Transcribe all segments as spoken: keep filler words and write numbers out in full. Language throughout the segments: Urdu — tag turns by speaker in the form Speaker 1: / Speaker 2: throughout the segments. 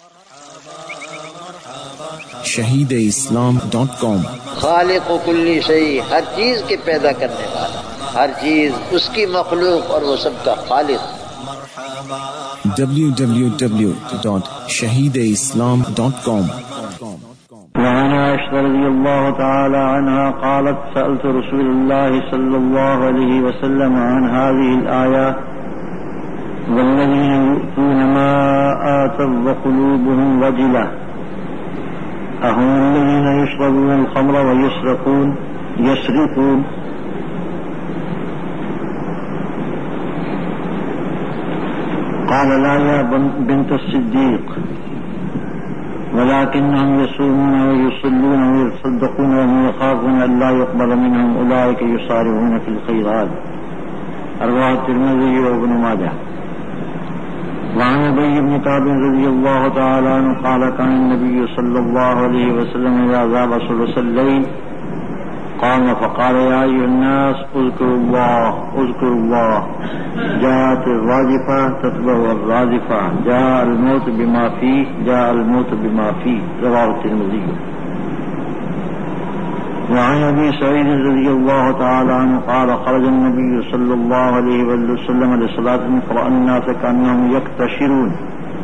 Speaker 1: Shaheed Islam dot com.
Speaker 2: خالق و کلی شیء، ہر چیز کے پیدا کرنے والا، ہر چیز اس کی مخلوق اور وہ سب کا خالق۔
Speaker 1: W W W dot Shaheed Islam dot com.
Speaker 3: وعن عائشة رضي الله تعالى عنها قالت سألت رسول الله صلى الله عليه وسلم عن هذه الآيات والذين يؤتون ما آتوا وقلوبهم وجلة أهم الذين يشربون الخمر ويسرقون يسرقون قال لا يا بنت الصديق ولكنهم يصومون ويصلون ويتصدقون وهم يخافون أن لا يقبل منهم أولئك يسارعون في الخيرات رواه الترمذي وابن ماجه. وعن أبي بن كعب رضي الله تعالى عنه قال كان النبي صلى الله عليه وسلم إذا ذهب ثلث الليل قام فقال يا أيها الناس اذكروا الله اذكروا الله جاءت الراجفة تتبع الرادفة جاء الموت بما فيه جاء الموت بما فيه رواه الترمذي. وعن أبي سعيد رضي الله تعالى عنه قال خرج النبي صلى الله عليه وسلم لصلاة فرأى الناس كأنهم يكتشرون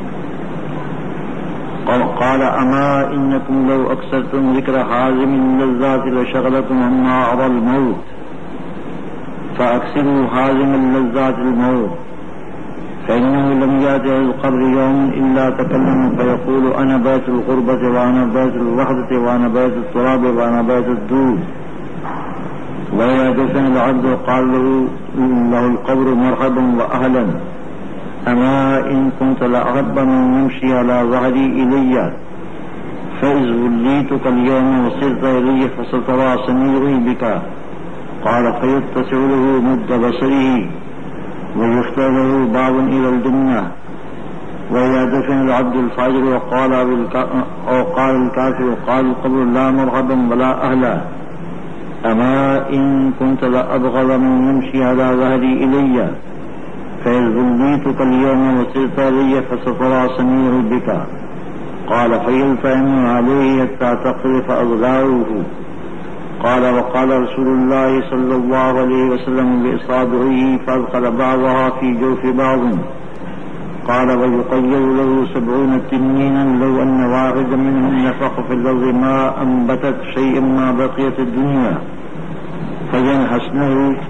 Speaker 3: قال أما إنكم لو أكثرتم ذكر حازم اللذات لشغلكم عما أرى الموت فأكثروا حازم اللذات الموت فإنه لم يأتي القبر يوم إلا تكلم فيقول أنا بيت الغربة وأنا بيت الوحدة وأنا بيت التراب وأنا بيت الدود وإذا دفن العبد قال له, له القبر مرحبا وأهلا أما إن كنت لأحب من يمشي على ظهري إلي فإذ وليتك اليوم وصرت إلي فسترى سميري بك قال فيتسع له مد بصره ويفتح له باب إلى الجنة وإذا دفن العبد الفاجر وقال أو قال الكافر قال القبر لا مرحبا ولا أهلا أما إن كنت لأبغض من يمشي على ظهري إلي فإذ وليتك اليوم وصرت إلي فسترى سميري بك قال فيلتئم عليه حتى تقذف أضلاعه قال وقال رسول الله صلى الله عليه وسلم بإصابعه فأدخل بعضها في جوف بعض قال ويقيد له سبعون تنينا لو أن واحدا منهم نفخ في الأرض ما أنبتت شيئا ما بقيت الدنيا فينحسنه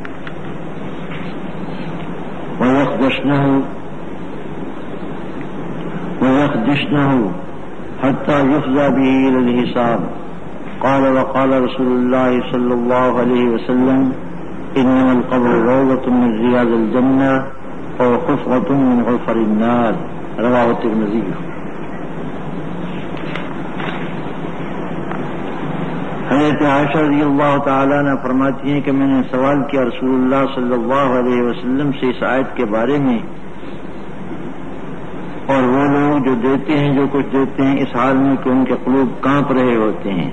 Speaker 3: ويخدشنه ويخدشنه حتى يفضى به إلى الحساب قال وقال رسول الله صلى الله عليه وسلم إنما القبر روضة من رياض الجنة أو حفرة من حفر النار رواه الترمذي. حضرت عائشہ رضی اللہ تعالیٰ عنہ فرماتی ہیں کہ میں نے سوال کیا رسول اللہ صلی اللہ علیہ وسلم سے اس آیت کے بارے میں اور وہ لوگ جو دیتے ہیں جو کچھ دیتے ہیں اس حال میں کہ ان کے قلوب کانپ رہے ہوتے ہیں،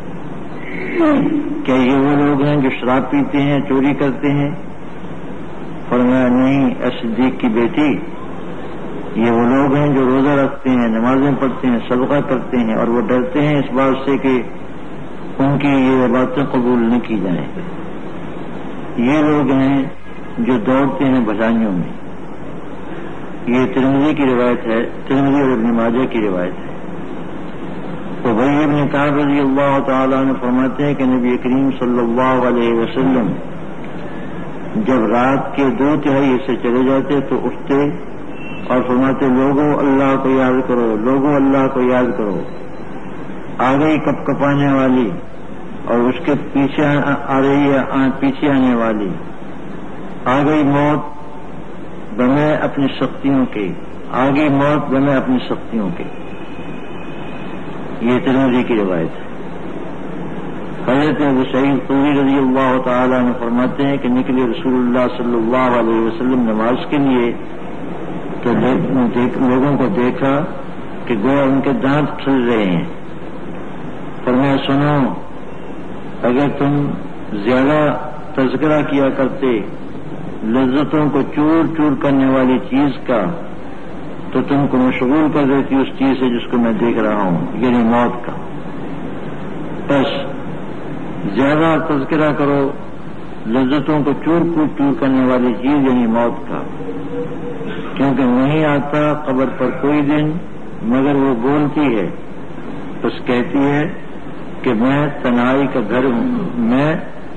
Speaker 3: کیا یہ وہ لوگ ہیں جو شراب پیتے ہیں چوری کرتے ہیں؟ فرمایا نہیں اے صدیق کی بیٹی، یہ وہ لوگ ہیں جو روزہ رکھتے ہیں، نمازیں پڑھتے ہیں، صدقہ کرتے ہیں اور وہ ڈرتے ہیں اس بات سے کہ ان کی یہ باتیں قبول نہ کی جائیں۔ یہ لوگ ہیں جو دوڑتے ہیں بھلائیوں میں۔ یہ ترمذی کی روایت ہے، ترمذی اور ابن ماجہ کی روایت ہے۔ تو ابی بن کعب رضی اللہ تعالیٰ عنہ فرماتے ہیں کہ نبی کریم صلی اللہ علیہ وسلم جب رات کے دو تہائی سے چلے جاتے تو اٹھتے اور فرماتے لوگوں اللہ کو یاد کرو، لوگوں اللہ کو یاد کرو۔ آ گئی کپ کپانے والی اور اس کے پیچھے آ رہی ہے پیچھے آنے والی، آ گئی موت بنے اپنی سختیوں کے، آ گئی موت بنے اپنی سختیوں کے۔ یہ ترمذی کی روایت ہے۔ حضرت ابو سعید خدری رضی اللہ تعالیٰ عنہ فرماتے ہیں کہ نکلے رسول اللہ صلی اللہ علیہ وسلم نماز کے لیے تو لوگوں کو دیکھا کہ گویا ان کے دانت کھل رہے ہیں۔ فرمایا سنو، اگر تم زیادہ تذکرہ کیا کرتے لذتوں کو چور چور کرنے والی چیز کا تو تم کو مشغول کر دیتی اس چیز سے جس کو میں دیکھ رہا ہوں، یعنی موت کا۔ بس زیادہ تذکرہ کرو لذتوں کو چور کوٹ چور کرنے والی چیز یعنی موت کا، کیونکہ نہیں آتا قبر پر کوئی دن مگر وہ بولتی ہے، بس کہتی ہے کہ میں تنہائی کا گھر ہوں، میں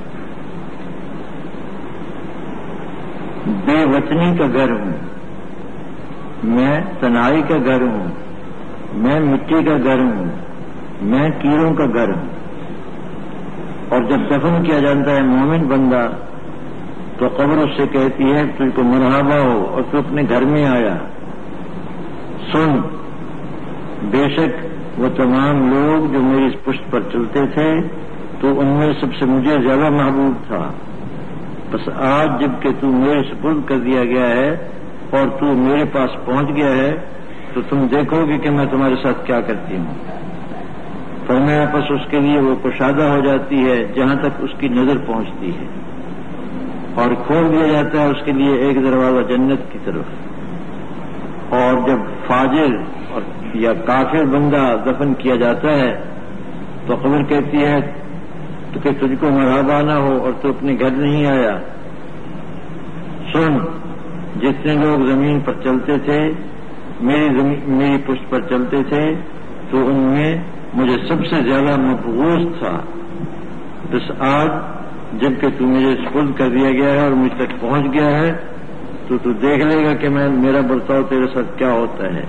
Speaker 3: بے وطنی کا گھر ہوں، میں تنہائی کا گھر ہوں، میں مٹی کا گھر ہوں، میں کیڑوں کا گھر ہوں۔ اور جب دفن کیا جاتا ہے مومن بندہ تو قبر اس سے کہتی ہے تجھ کو مرحبا ہو اور تو اپنے گھر میں آیا۔ سن، بے شک وہ تمام لوگ جو میری پشت پر چلتے تھے تو ان میں سب سے مجھے زیادہ محبوب تھا، بس آج جب کہ تو میرے سپرد کر دیا گیا ہے اور تو میرے پاس پہنچ گیا ہے تو تم دیکھو گے کہ میں تمہارے ساتھ کیا کرتی ہوں۔ فرمایا پس اس کے لیے وہ کشادہ ہو جاتی ہے جہاں تک اس کی نظر پہنچتی ہے، اور کھول دیا جاتا ہے اس کے لیے ایک دروازہ جنت کی طرف۔ اور جب فاجر اور یا کافر بندہ دفن کیا جاتا ہے تو قبر کہتی ہے کہ تجھ کو مرحبا نہ ہو اور تو اپنے گھر نہیں آیا۔ سن، جتنے لوگ زمین پر چلتے تھے میری زمین میری پشت پر چلتے تھے تو ان میں مجھے سب سے زیادہ مبغوض تھا، بس آج جب کہ تو مجھے سپرد کر دیا گیا ہے اور مجھ تک پہنچ گیا ہے تو تو دیکھ لے گا کہ میں میرا برتاؤ تیرے ساتھ کیا ہوتا ہے۔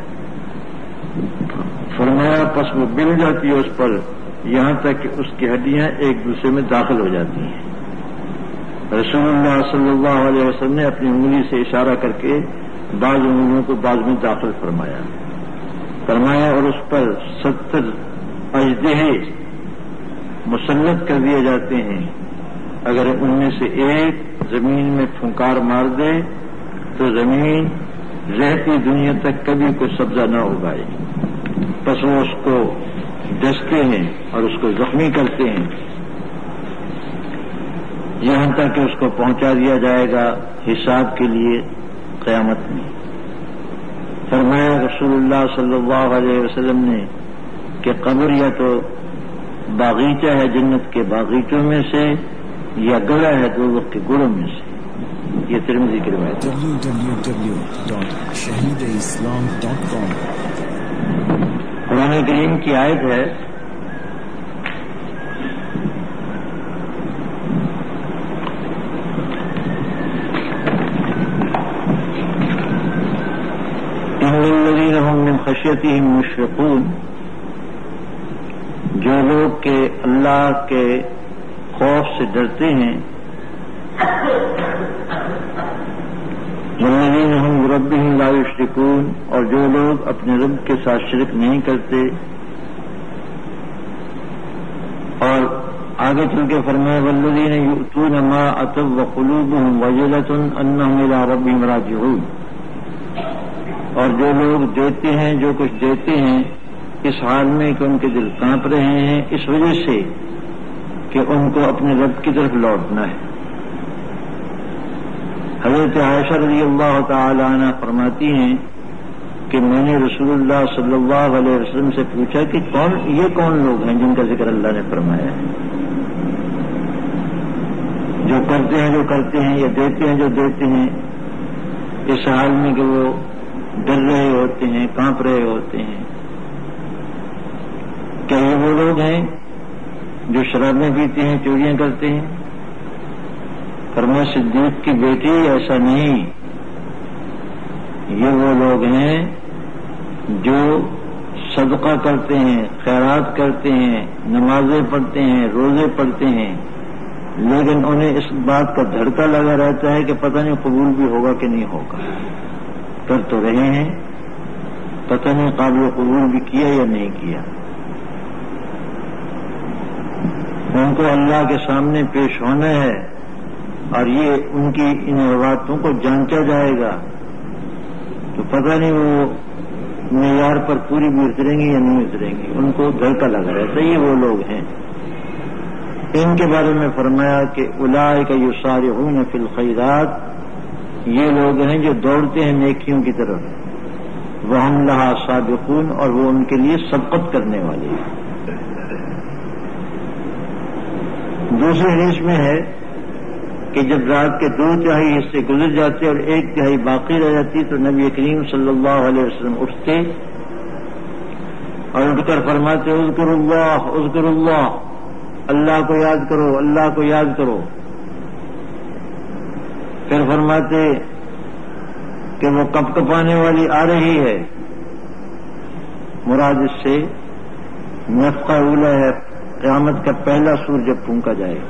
Speaker 3: فرمایا پس وہ بل جاتی ہے اس پر یہاں تک کہ اس کی ہڈیاں ایک دوسرے میں داخل ہو جاتی ہیں۔ رسول اللہ صلی اللہ علیہ وسلم نے اپنی انگلی سے اشارہ کر کے بعض انگلیوں کو بعض میں داخل فرمایا فرمایا اور اس پر ستر اژدہے مسلط کر دیے جاتے ہیں، اگر ان میں سے ایک زمین میں پھنکار مار دے تو زمین رہتی دنیا تک کبھی کوئی سبزہ نہ اگائے، بس وہ اس کو ڈستے ہیں اور اس کو زخمی کرتے ہیں یہاں تک کہ اس کو پہنچا دیا جائے گا حساب کے لیے قیامت میں۔ فرمایا رسول اللہ صلی اللہ علیہ وسلم نے کہ قبر یا تو باغیچہ ہے جنت کے باغیچوں میں سے یا گڑھا ہے دوزخ کے گڑھوں میں سے۔ یہ ترمذی کی روایت ہے۔
Speaker 1: W W W dot Shaheed Islam dot com.
Speaker 3: قرآن کریم کی آیت ہے ان الذین هم من خشیتہم مشفقون، جو لوگ کہ اللہ کے خوف سے ڈرتے ہیں، والذین هم بربهم لا یشرکون، اور جو لوگ اپنے رب کے ساتھ شرک نہیں کرتے۔ اور آگے چل کے فرمایا والذین یؤتون ما اتوا وقلوبهم وجلۃ انہم الی ربہم راجعون، اور جو لوگ دیتے ہیں جو کچھ دیتے ہیں اس حال میں کہ ان کے دل کانپ رہے ہیں اس وجہ سے کہ ان کو اپنے رب کی طرف لوٹنا ہے۔ حضرت عائشہ رضی اللہ تعالی عنہ فرماتی ہیں کہ میں نے رسول اللہ صلی اللہ علیہ وسلم سے پوچھا کہ کون یہ کون لوگ ہیں جن کا ذکر اللہ نے فرمایا ہے، جو کرتے ہیں جو کرتے ہیں یا دیتے ہیں جو دیتے ہیں اس حال میں کہ وہ ڈر رہے ہوتے ہیں کانپ رہے ہوتے ہیں۔ کیا یہ وہ لوگ ہیں جو شرابیں پیتے ہیں چوریاں کرتے ہیں؟ فرمایا صدیق کی بیٹی ایسا نہیں، یہ وہ لوگ ہیں جو صدقہ کرتے ہیں خیرات کرتے ہیں نمازیں پڑھتے ہیں روزے پڑھتے ہیں، لیکن انہیں اس بات کا دھڑکا لگا رہتا ہے کہ پتہ نہیں قبول بھی ہوگا کہ نہیں ہوگا۔ کر تو رہے ہیں، پتہ نہیں قابل قبول بھی کیا یا نہیں کیا۔ ان کو اللہ کے سامنے پیش ہونا ہے اور یہ ان کی ان روایتوں کو جانچا جائے گا تو پتہ نہیں وہ معیار پر پوری بھی اتریں گی یا نہیں اتریں گی، ان کو دھڑکا لگا رہتا ہے۔ یہ وہ لوگ ہیں، ان کے بارے میں فرمایا کہ اولئک یسارعون فی الخیرات، یہ لوگ ہیں جو دوڑتے ہیں نیکیوں کی طرف، وہم لہا سابقون، اور وہ ان کے لیے سبقت کرنے والے ہیں۔ دوسری حدیث میں ہے کہ جب رات کے دو تہائی حصے گزر جاتے اور ایک تہائی باقی رہ جاتی تو نبی کریم صلی اللہ علیہ وسلم اٹھتے اور اٹھ کر فرماتے اذکر اللہ اذکر اللہ، اللہ کو یاد کرو، اللہ کو یاد کرو۔ پھر فرماتے کہ وہ کپ کپانے والی آ رہی ہے، مراد اس سے نفخہ اولا ہے، قیامت کا پہلا سور جب پھونکا جائے گا،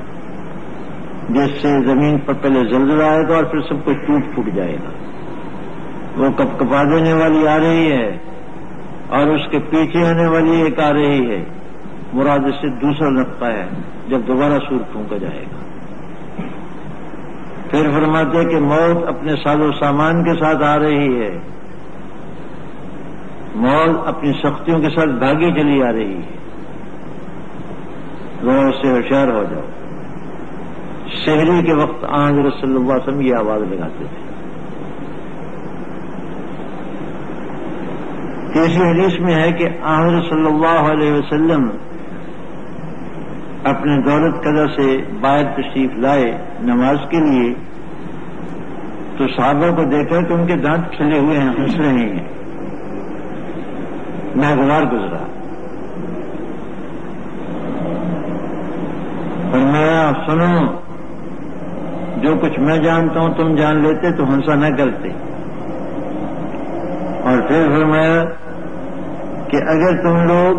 Speaker 3: جس سے زمین پر پہلے زلزلہ آئے گا اور پھر سب کچھ ٹوٹ پھوٹ جائے گا۔ وہ کپ کپا دینے والی آ رہی ہے اور اس کے پیچھے آنے والی ایک آ رہی ہے، مراد اس سے دوسرا نفخہ ہے جب دوبارہ سور پھونکا جائے گا۔ پھر فرماتے کہ موت اپنے ساز و سامان کے ساتھ آ رہی ہے، موت اپنی سختیوں کے ساتھ بھاگی چلی آ رہی ہے، غور سے ہوشیار ہو جاؤ۔ شہری کے وقت آن حضرت صلی اللہ علیہ وسلم یہ آواز لگاتے تھے۔ تیسری حدیث میں ہے کہ آن حضرت صلی اللہ علیہ وسلم اپنے دولت قضا سے باہر تشریف لائے نماز کے لیے تو صحابہ کو دیکھا کہ ان کے دانت کھلے ہوئے ہیں، ہنس رہے ہیں، ناگوار گزرا۔ فرمایا سنو، جو کچھ میں جانتا ہوں تم جان لیتے تو ہنسا نہ کرتے۔ اور پھر فرمایا کہ اگر تم لوگ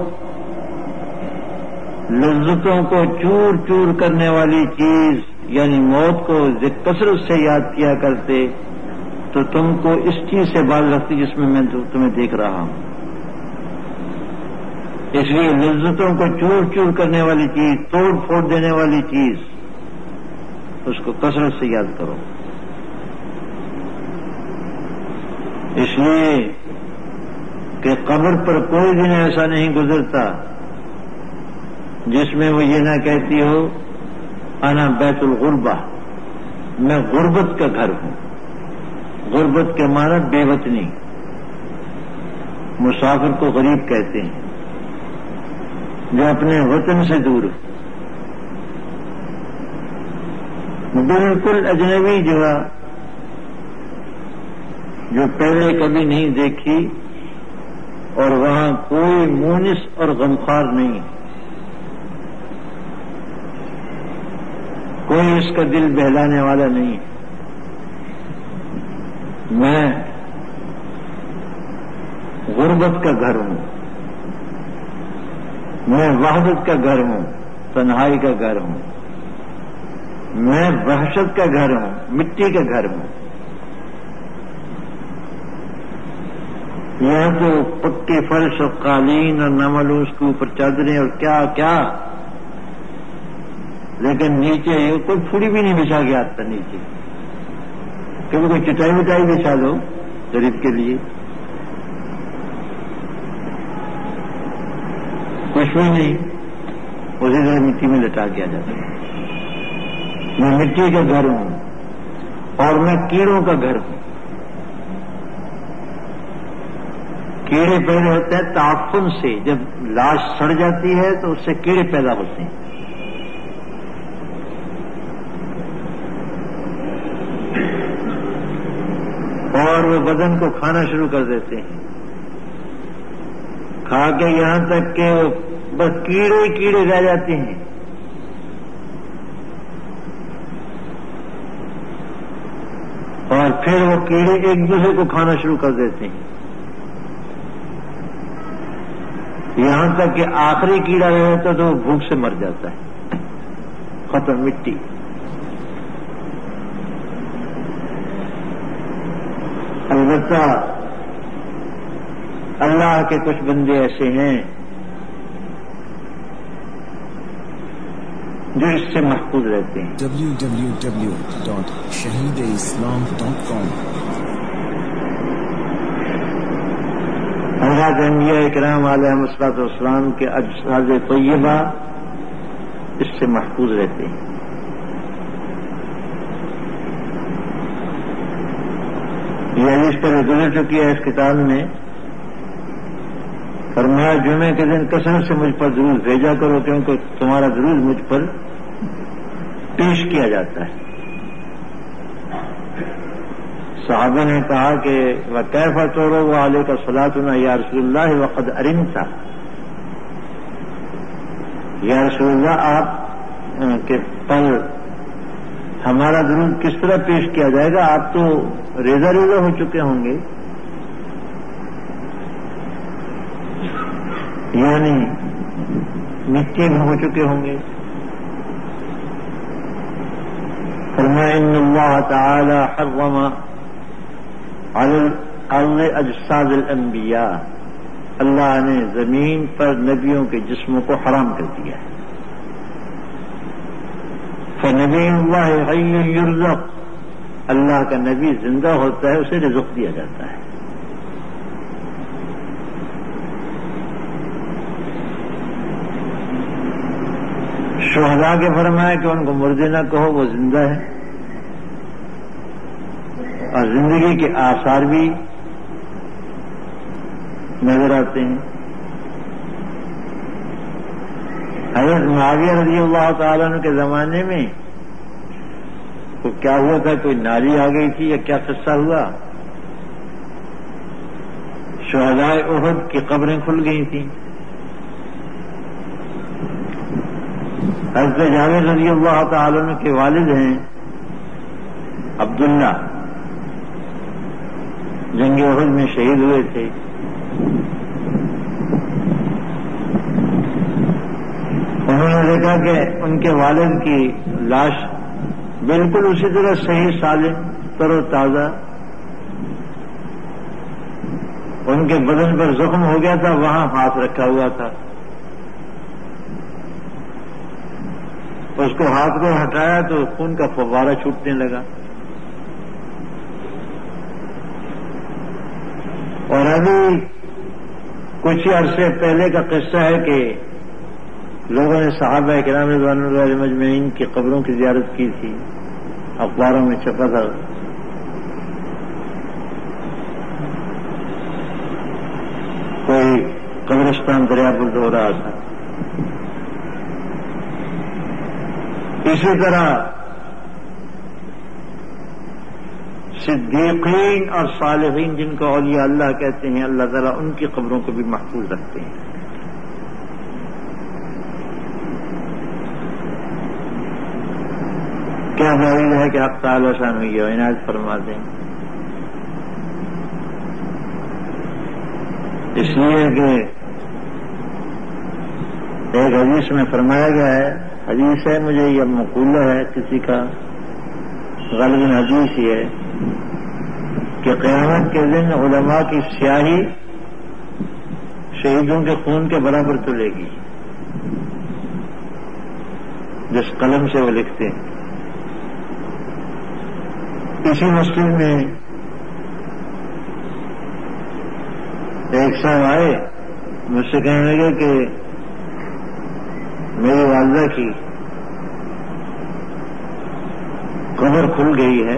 Speaker 3: لذتوں کو چور چور کرنے والی چیز یعنی موت کو کثرت سے یاد کیا کرتے تو تم کو اس چیز سے باز رکھتی جس میں میں تمہیں دیکھ رہا ہوں۔ اس لیے لذتوں کو چور چور کرنے والی چیز، توڑ پھوڑ دینے والی چیز، اس کو کثرت سے یاد کرو۔ اس لیے کہ قبر پر کوئی دن ایسا نہیں گزرتا جس میں وہ یہ نہ کہتی ہو انا بیت الغربہ، میں غربت کا گھر ہوں۔ غربت کے معنی بے وطنی، مسافر کو غریب کہتے ہیں جو اپنے وطن سے دور بالکل اجنبی جگہ جو پہلے کبھی نہیں دیکھی اور وہاں کوئی مونس اور غمخوار نہیں، کوئی اس کا دل بہلانے والا نہیں۔ میں غربت کا گھر ہوں، میں وحدت کا گھر ہوں، تنہائی کا گھر ہوں، میں وحشت کا گھر ہوں، مٹی کا گھر ہوں۔ یہاں تو پکے فرش اور قالین اور نمل اس کے اوپر چادریں اور کیا کیا، لیکن نیچے کوئی پھوڑی بھی نہیں بچھا کے آتا نیچے، کبھی کوئی چٹائی وٹائی بچھا دو غریب کے لیے، کچھ بھی نہیں، اسی طرح مٹی میں لٹا دیا جاتا ہے۔ میں مٹی کا گھر ہوں اور میں کیڑوں کا گھر ہوں۔ کیڑے پیدا ہوتے ہیں تعفن سے، جب لاش سڑ جاتی ہے تو اس سے کیڑے پیدا ہوتے ہیں۔ اور وہ بدن کو کھانا شروع کر دیتے ہیں، کھا کے یہاں تک کہ بس کیڑے کیڑے رہ جاتے ہیں۔ اور پھر وہ کیڑے ایک دوسرے کو کھانا شروع کر دیتے ہیں، یہاں تک کہ آخری کیڑا رہتا تو وہ بھوک سے مر جاتا ہے، ختم مٹی۔ البتہ اللہ کے کچھ بندے ایسے ہیں جو اس سے محفوظ رہتے ہیں۔
Speaker 1: W W W dot Shaheed Islam dot com.
Speaker 3: حضرات انبیاء کرام علیہم الصلوۃ والسلام کے اجساد طیبہ اس سے محفوظ رہتے ہیں۔ یہ حدیث پر گزر چکی ہے اس کتاب میں. فرمایا جمعے کے دن کثرت سے مجھ پر درود بھیجا کرو کیونکہ تمہارا درود مجھ پر پیش کیا جاتا ہے. صحابہ نے کہا کہ وَكَيْفَ تُعْرَضُ عَلَيْكَ صَلَاتُنَا یا رسول اللہ وَقَدْ أَرِمْتَ. یا رسول اللہ آپ کے پر ہمارا درود کس طرح پیش کیا جائے گا؟ آپ تو ریزہ ریزہ ہو چکے ہوں گے، یعنی مٹی میں ہو چکے ہوں گے. فرمایا ان اللہ تعالی حرم علی الارض اجساد الانبیاء. اللہ نے زمین پر نبیوں کے جسموں کو حرام کر دیا ہے. فنبی اللہ حی یرزق. اللہ کا نبی زندہ ہوتا ہے، اسے رزق دیا جاتا ہے. شہداء کے فرمایا کہ ان کو مردے نہ کہو، وہ زندہ ہے، اور زندگی کے آثار بھی نظر آتے ہیں. حضرت معاویہ رضی اللہ تعالیٰ عنہ کے زمانے میں تو کیا ہوا تھا، کوئی ناری آ گئی تھی یا کیا قصہ ہوا، شہداء احد کی قبریں کھل گئی تھیں. حضرت جابر رضی اللہ تعالیٰ عنہ کے والد ہیں عبداللہ، جنگ احد میں شہید ہوئے تھے. انہوں نے دیکھا کہ ان کے والد کی لاش بالکل اسی طرح صحیح سالم تر و تازہ، ان کے بدن پر زخم ہو گیا تھا، وہاں ہاتھ رکھا ہوا تھا. اس کو ہاتھ کو ہٹایا تو خون کا فوارہ چھوٹنے لگا. اور ابھی کچھ عرصے پہلے کا قصہ ہے کہ لوگوں نے صحابہ کرام رضوان اللہ مجمعین کی قبروں کی زیارت کی تھی، اخباروں میں چھپا تھا. کوئی قبرستان دریا پر دھو رہا تھا. اسی طرح صدیقین اور صالحین جن کو اولیاء اللہ کہتے ہیں، اللہ تعالیٰ ان کی قبروں کو بھی محفوظ رکھتے ہیں. کیا دلیل ہے کہ آپ تعالی شان ہوئی ہے، عنایت فرما دیں. اس لیے کہ ایک حدیث میں فرمایا گیا ہے، حدیث ہے مجھے یہ مقولہ ہے کسی کا، غالباً حدیث ہی ہے کہ قیامت کے دن علماء کی سیاہی شہیدوں کے خون کے برابر تلے گی، جس قلم سے وہ لکھتے ہیں. اسی مسجد میں ایک صاحب آئے، مجھ سے کہنے لگے کہ میری والدہ کی قبر کھل گئی ہے،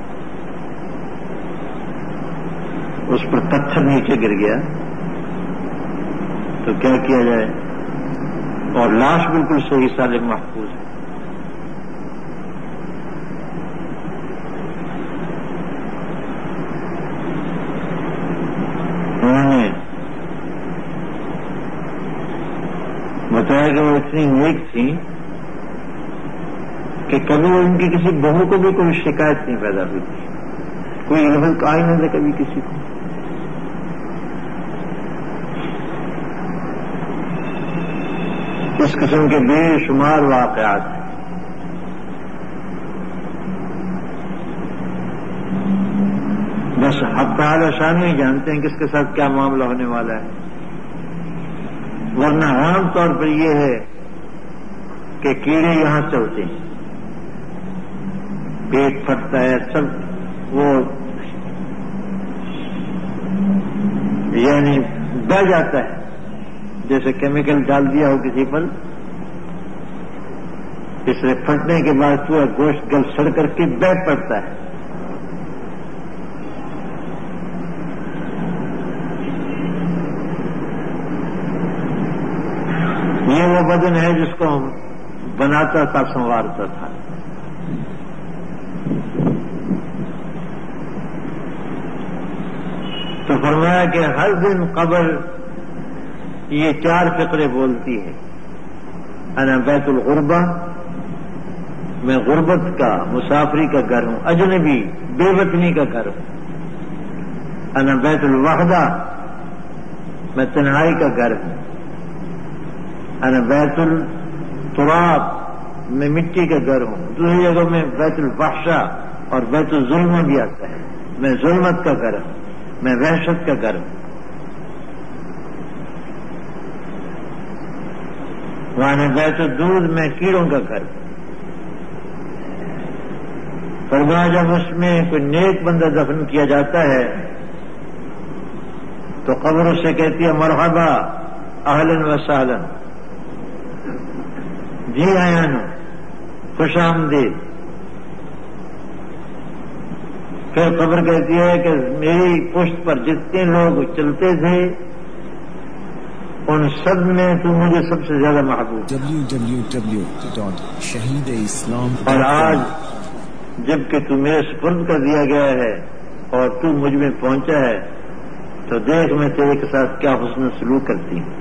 Speaker 3: اس پر پتھر نیچے گر گیا، تو کیا کیا جائے؟ اور لاش بالکل صحیح سالم محفوظ ہے. انہوں نے بتایا کہ وہ اتنی نیک تھی کہ کبھی ان کی کسی بہو کو بھی کوئی شکایت نہیں پیدا ہوئی تھی، کوئی لفظ کہا ہی نہیں تھا کبھی کسی کو. اس قسم کے بے شمار واقعات ہیں. بس حق تعالی شان ہی جانتے ہیں کس کے ساتھ کیا معاملہ ہونے والا ہے. ورنہ عام طور پر یہ ہے کہ کیڑے یہاں چلتے ہیں، پیٹ پھٹتا ہے، سب وہ یعنی بہ جاتا ہے، جیسے کیمیکل ڈال دیا ہو کسی پر، اس سے پھٹنے کے بعد پورا گوشت گل سڑ کر کے بہ پڑتا ہے. بدن ہے جس کو بناتا تھا، سنوارتا تھا. تو فرمایا کہ ہر دن قبر یہ چار فقرے بولتی ہے. انا بیت الغربہ، میں غربت کا، مسافری کا گھر ہوں، اجنبی بے وطنی کا گھر ہوں. انا بیت الوحدہ، میں تنہائی کا گھر ہوں. انا بیت التراب، میں مٹی کا گھر ہوں. دوسری جگہ میں بیت الفحشہ اور بیت الظلم بھی آتا ہے، میں ظلمت کا گھر ہوں، میں وحشت کا گھر ہوں. وہاں بیت الدود، میں کیڑوں کا گھر ہوں. فرمایا جب اس میں کوئی نیک بندہ دفن کیا جاتا ہے تو قبر اس سے کہتی ہے مرحبا اہلاً و سہلاً، جی آیاں نو، خوش آمدید. پھر قبر کہتی ہے کہ میری پشت پر جتنے لوگ چلتے تھے ان سب میں تو مجھے سب سے زیادہ محبوب.
Speaker 1: W W W dot Shaheed Islam.
Speaker 3: اور آج جب کہ تو میرے سپرد کر دیا گیا ہے اور تو مجھ میں پہنچا ہے تو دیکھ میں تیرے کے ساتھ کیا حسن سلوک کرتی ہوں.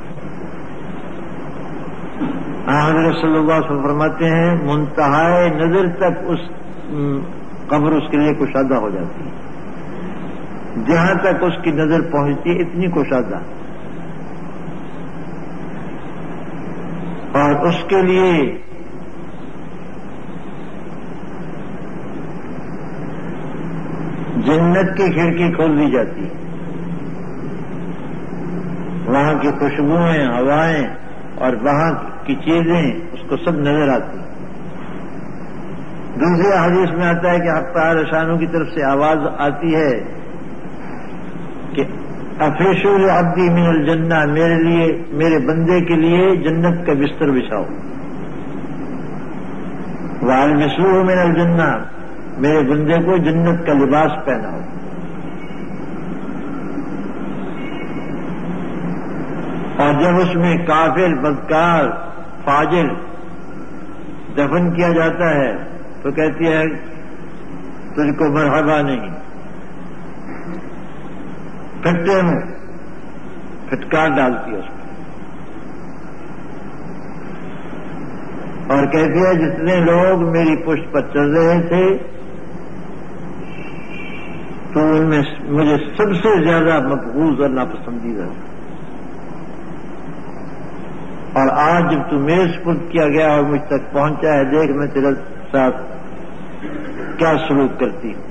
Speaker 3: حضرت صلی اللہ علیہ وسلم فرماتے ہیں منتہائے نظر تک اس قبر اس کے لیے کشادہ ہو جاتی ہے. جہاں تک اس کی نظر پہنچتی ہے اتنی کشادہ. اور اس کے لیے جنت کی کھڑکی کھول دی جاتی. وہاں کی خوشبوئیں، ہوائیں اور وہاں کی چیزیں اس کو سب نظر آتی. دوسرے حدیث میں آتا ہے کہ حق تعالی شانوں کی طرف سے آواز آتی ہے کہ افریشوا لعبدی من الجنہ، میرے لیے، میرے بندے کے لیے جنت کا بستر بچھاؤ. والبسوہ من الجنہ، میرے بندے کو جنت کا لباس پہناؤ. اور جب اس میں کافر، بدکار، فاجر دفن کیا جاتا ہے تو کہتی ہے تجھ کو مرحبا نہیں، پھٹے منہ پھٹکار ڈالتی ہے اس کو. اور کہتی ہے جتنے لوگ میری پشت پر چل رہے تھے تو ان میں مجھے سب سے زیادہ مقبوض اور ناپسندیدہ. اور آج جب تو میرے سپرد کیا گیا اور مجھ تک پہنچا ہے، دیکھ میں تیرے ساتھ کیا سلوک کرتی ہوں.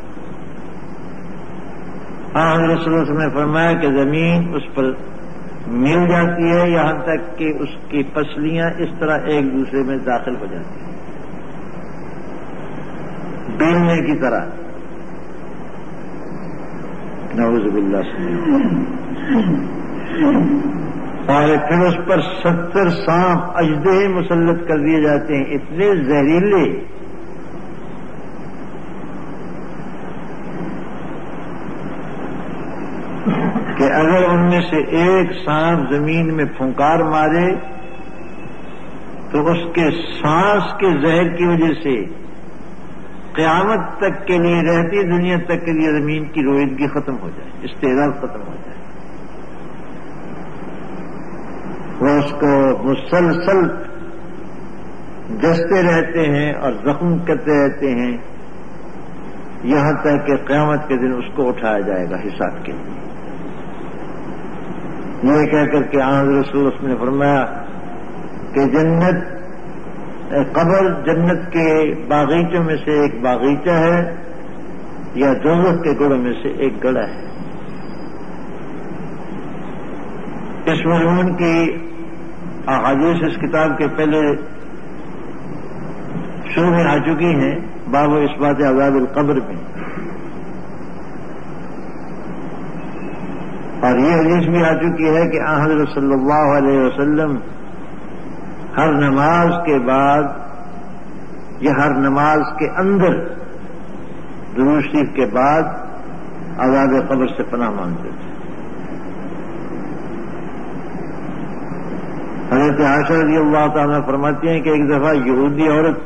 Speaker 3: ہاں حضرت صلی اللہ علیہ وسلم نے فرمایا کہ زمین اس پر مل جاتی ہے یہاں تک کہ اس کی پسلیاں اس طرح ایک دوسرے میں داخل ہو جاتی ہیں، بیلنے کی طرح. نعوذ باللہ سے. اور پھر اس پر ستر سانپ اژدہے مسلط کر دیے جاتے ہیں، اتنے زہریلے کہ اگر ان میں سے ایک سانپ زمین میں پھنکار مارے تو اس کے سانس کے زہر کی وجہ سے قیامت تک کے لیے، رہتی دنیا تک کے لیے زمین کی رویدگی ختم ہو جائے، استعداد ختم ہو جائے. وہ اس کو مسلسل ڈستے رہتے ہیں اور زخم کرتے رہتے ہیں یہاں تک کہ قیامت کے دن اس کو اٹھایا جائے گا حساب کے لیے. یہ کہہ کر کے حضرت رسول اللہ نے فرمایا کہ جنت، قبر جنت کے باغیچوں میں سے ایک باغیچہ ہے یا دوزخ کے گڑوں میں سے ایک گڑھا ہے. اس مضمون کی احادیث اس کتاب کے پہلے شروع میں آ چکی ہیں، باب و اثبات عذاب القبر میں. اور یہ حدیث بھی آ چکی ہے کہ آن حضرت صلی اللہ علیہ وسلم ہر نماز کے بعد یا ہر نماز کے اندر درود شریف کے بعد عذاب قبر سے پناہ مانگتے تھے. حضرت عائشہ رضی اللہ تعالیٰ فرماتی ہیں کہ ایک دفعہ یہودی عورت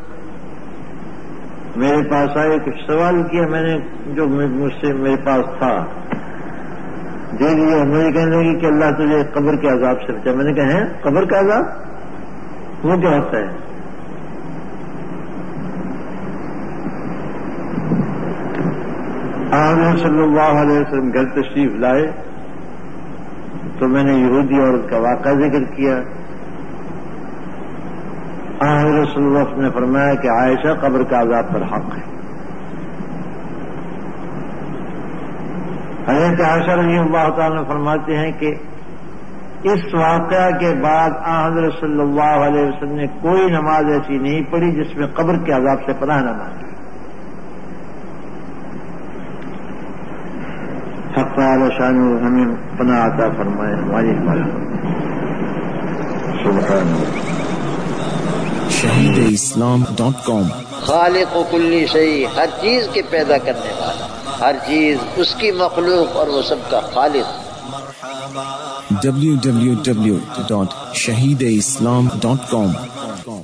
Speaker 3: میرے پاس آئے، کچھ سوال کیا، میں نے جو مجھ سے میرے پاس تھا دے دیا. مجھے کہنے لگی کہ اللہ تجھے قبر کے عذاب سے بچا. میں نے کہا ہے قبر کا عذاب وہ کیا ہوتا ہے؟ آپ صلی اللہ علیہ وسلم گھر تشریف لائے تو میں نے یہودی عورت کا واقعہ ذکر کیا. حضرت صلی اللہ علیہ وسلم نے فرمایا کہ عائشہ قبر کا عذاب پر حق ہے. حضرت عائشہ رضی اللہ تعالیٰ فرماتے ہیں کہ اس واقعہ کے بعد حضرت صلی اللہ علیہ وسلم نے کوئی نماز ایسی نہیں پڑھی جس میں قبر کے عذاب سے پناہ نہ مانگی. حق تعالی شان ہمیں پناہ عطا فرمائے. ہماری ہمارا
Speaker 1: سبحان شہید اسلام ڈاٹ کام.
Speaker 2: خالق و کلی شیء، ہر چیز کے پیدا کرنے والا، ہر چیز اس کی مخلوق اور وہ سب کا خالق.
Speaker 1: W W W dot Shaheed Islam dot com.